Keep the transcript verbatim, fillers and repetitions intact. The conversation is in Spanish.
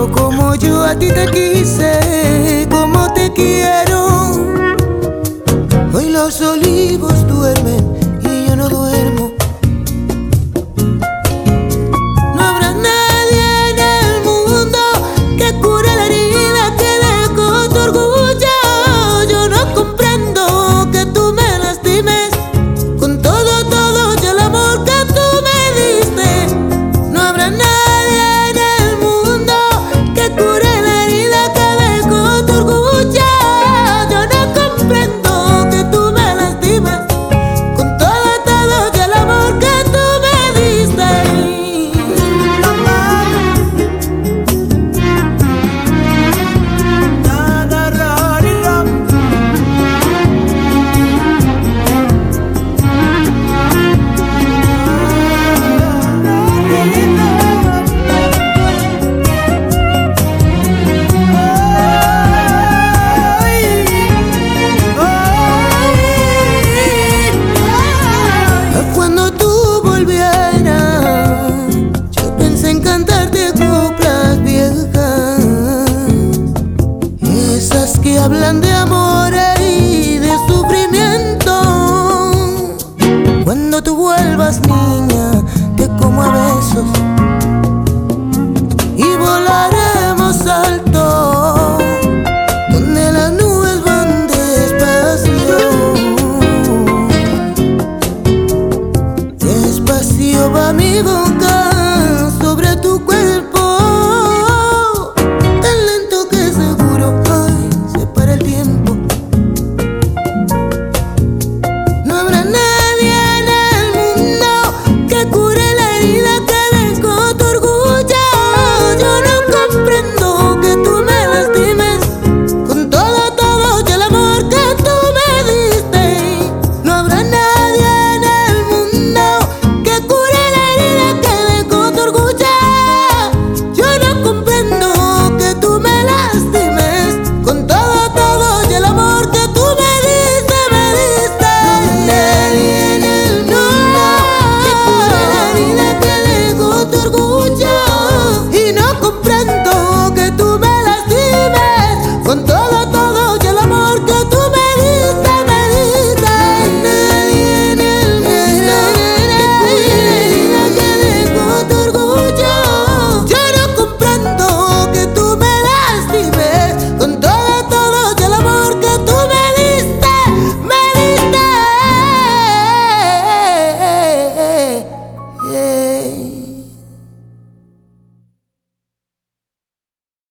como yo a ti te quise, como te quiero. Hoy los olivos duermen y yo no duermo. No habrá nadie en el mundo que cure la herida que dejó tu orgullo. Yo no comprendo que tú me lastimes con todo, todo y el amor que tú me diste. No habrá nadie en el mundo que cure la herida que dejó tu orgullo. Yo no comprendo que tú me lastimes con todo, todo y el amor que tú me diste. Cuando tú volvieras, yo pensé en cantarte.